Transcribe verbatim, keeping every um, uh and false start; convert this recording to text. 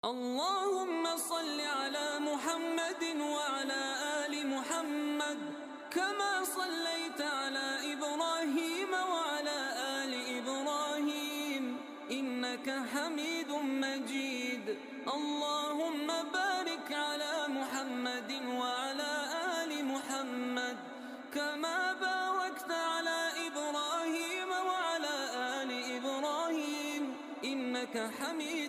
اللهم صل على محمد وعلى آل محمد كما صليت على إبراهيم وعلى آل إبراهيم إنك حميد مجيد. اللهم بارك على محمد وعلى آل محمد كما باركت على إبراهيم وعلى آل إبراهيم إنك حميد